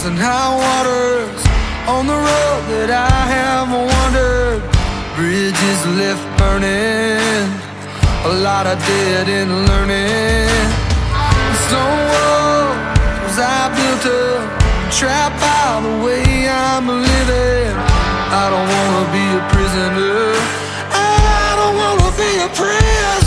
and high waters on the road that I have wandered. Bridges left burning, a lot I didn't learning. Stone walls I built up, trapped by the way I'm living. I don't wanna be a prisoner, I don't wanna be a prisoner.